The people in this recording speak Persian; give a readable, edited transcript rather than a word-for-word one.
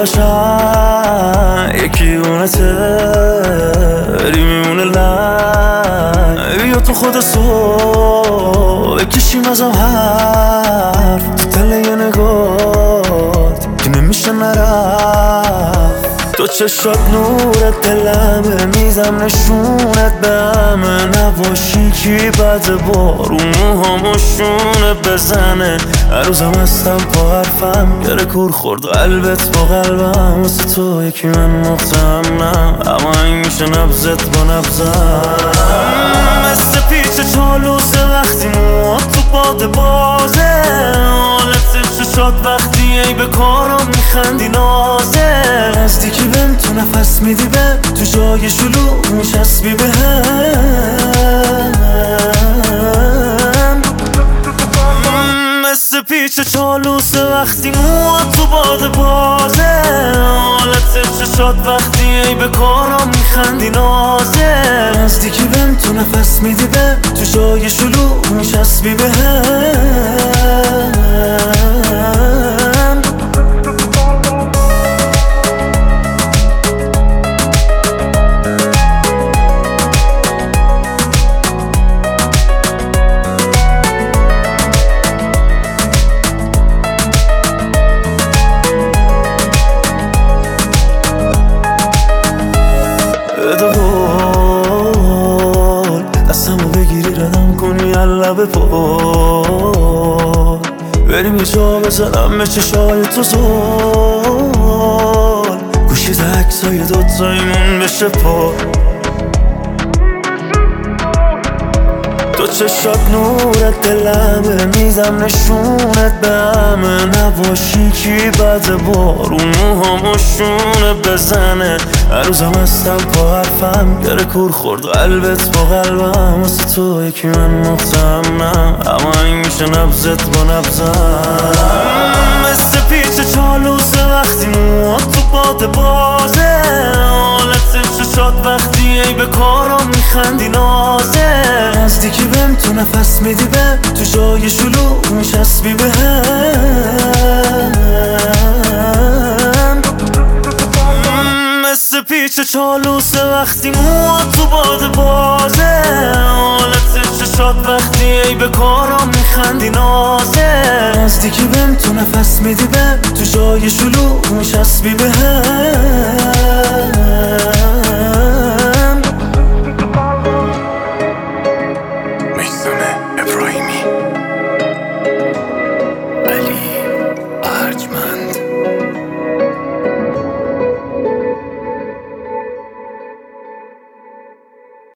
قشنگ یکی اونته بری میمونه لنگ بیا تو خود صبح بکشیم ازم حرف تو تله یه نگات که نمیشه نرفت تو چشات نورت دلمه میزم نشونت به همه نباشی کی بعد بارون موهامو شونه بزنه هر روزم هستم با حرفم گره کور خورد قلبت با قلبم واسه تو یکی من مختمم اما این میشه نبزت با نبزم مثل پیچ چالوسه وقتی موات تو باد بازه حالت چشات وقتی ای به کارم میخندی نازه نزدیکی بهم تو نفس میدی به تو جای شلوغ میچسبی به هم مثل پیچ چالوسه وقتی موات تو باد بازه حالت چشات وقتی ای به کارم میخندی نازه نزدیکی بهم تو نفس میدی به تو جای شلوغ میچسبی به هم دستمو بگیری ردم کنی لب پا بریم یه جا بزنم به چشای تو زل گوشی ده عکسای دوتایمون بشه پا تو چشات نورت دلمه میزم نشونت به همه نباشی کی بعد بارون موهامو شونه بزنه هر روزم هستم با حرفم گره کور خورد قلبت با قلبم واسه تو یکی من مختمم اما این میشه نبزت با نبزم مثل پیچ چالوسه وقتی موات تو باد بازه حالت چشات وقتی ای به کارم میخندی نازه نزدیکی بهم تو نفس میدی به تو جای شلوغ میچسبی به هم مثل پیچ چالوسه وقتی موات تو باد بازه حالت چشات وقتی ای به کارم میخندی نازه نزدیکی بهم تو نفس میدی به تو جای شلوغ میچسبی به هم